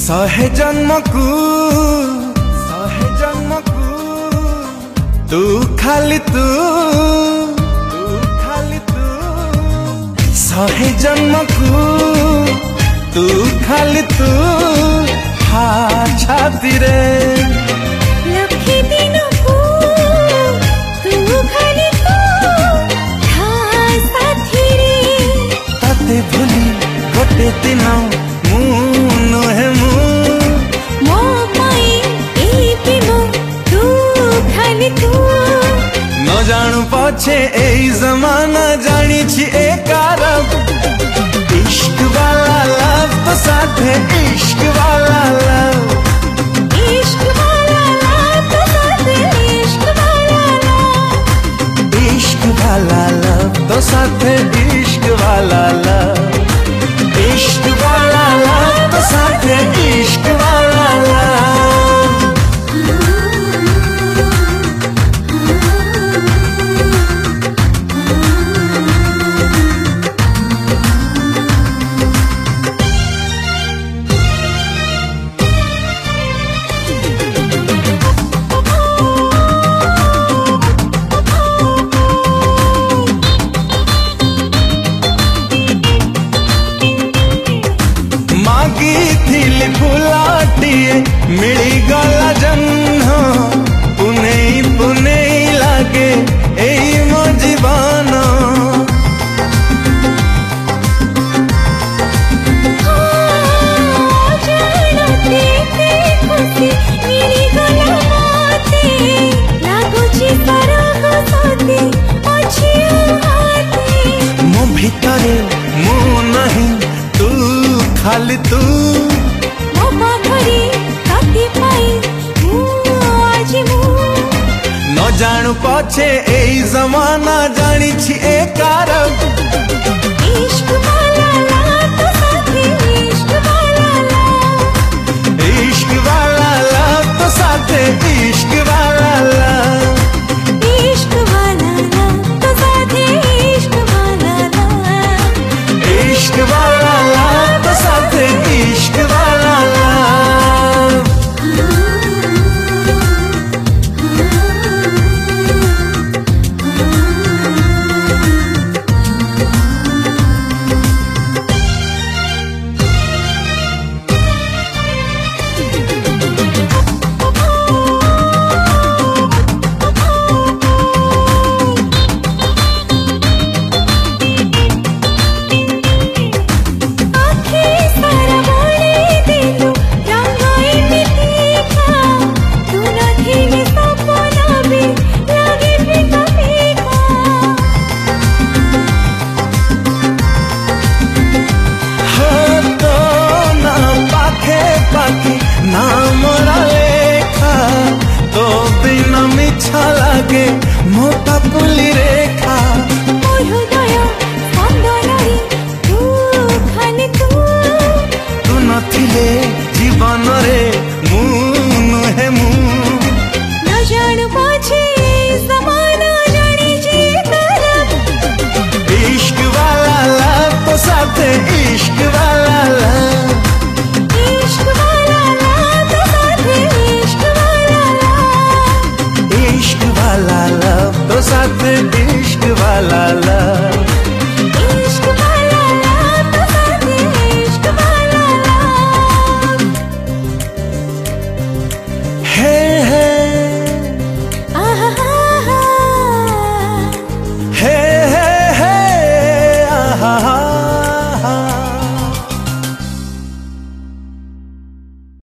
सहे जन्म को तू खाली तू सहे जन्म को तू खाली तू हा छाती रे लखी दिन को तू खाली तू हा साथी रे ताते भूली गोटे दिन नुहे मो पाई ए प्रेम तू खाली तू न जानू पछे ए जमाना जानी छी एक इश्क वाला लव तो साथे इश्क वाला लव इश्क वाला लव तो साथे इश्क वाला लव इश्क वाला लव तो साथे इश्क वाला लव इश्क वाला लव तो साथे इश्क वाला लव फुलाटिए मिली गला जन्ह पुनेई पुनेई लागे एई मो जीवन मो भितरे मु नहीं तू खाली तू न जानू पछे ए जमाना जानी छी एक इश्क वाला लव तो साथे इश्क वाला लव इश्क वाला लव तो साथे इश्क वाला लव इश्क वाला लव तो साथे इश्क वाला लव इश्क वाला लव तो साथे इश्क वाला लव लागे मोटा पुली रेखा तू नथिले जीवन रे मु नुहे मु न जानू पछे जमाना जानी छी इश्क वाला लव तो साथे इश्क वाला लव इश्क वाला लव तो साथे इश्क वाला लव इश्क वाला लव तो साथे